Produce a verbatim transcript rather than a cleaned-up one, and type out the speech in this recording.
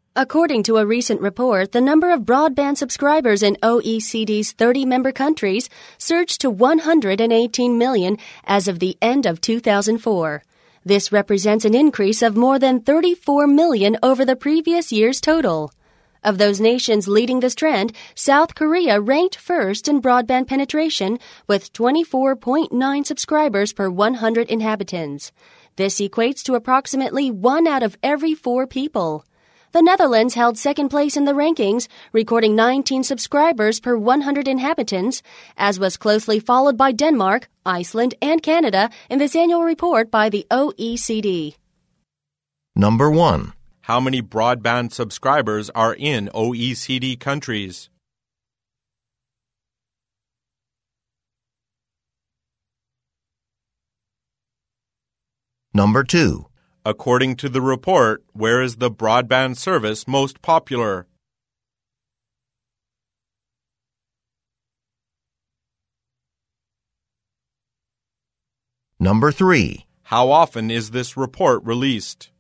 According to a recent report, the number of broadband subscribers in O E C D's thirty-member countries surged to one hundred eighteen million as of the end of two thousand four. This represents an increase of more than thirty-four million over the previous year's total. Of those nations leading this trend, South Korea ranked first in broadband penetration with twenty-four point nine subscribers per one hundred inhabitants. This equates to approximately one out of every four people. The Netherlands held second place in the rankings, recording nineteen subscribers per one hundred inhabitants, as was closely followed by Denmark, Iceland, and Canada in this annual report by the O E C D. Number one. How many broadband subscribers are in O E C D countries? Number two. According to the report, where is the broadband service most popular? Number three. How often is this report released?